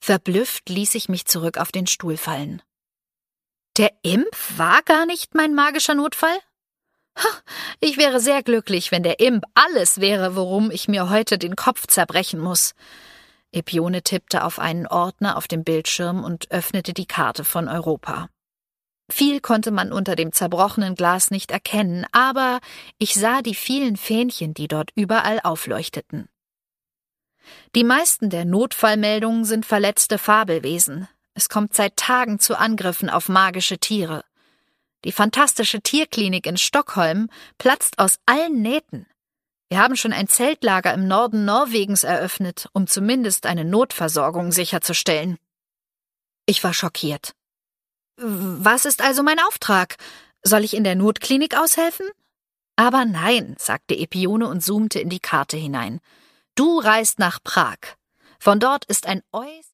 Verblüfft ließ ich mich zurück auf den Stuhl fallen. Der Imp war gar nicht mein magischer Notfall? Ich wäre sehr glücklich, wenn der Imp alles wäre, worum ich mir heute den Kopf zerbrechen muss. Epione tippte auf einen Ordner auf dem Bildschirm und öffnete die Karte von Europa. Viel konnte man unter dem zerbrochenen Glas nicht erkennen, aber ich sah die vielen Fähnchen, die dort überall aufleuchteten. Die meisten der Notfallmeldungen sind verletzte Fabelwesen. Es kommt seit Tagen zu Angriffen auf magische Tiere. Die fantastische Tierklinik in Stockholm platzt aus allen Nähten. Wir haben schon ein Zeltlager im Norden Norwegens eröffnet, um zumindest eine Notversorgung sicherzustellen. Ich war schockiert. Was ist also mein Auftrag? Soll ich in der Notklinik aushelfen? Aber nein, sagte Epione und zoomte in die Karte hinein. Du reist nach Prag. Von dort ist ein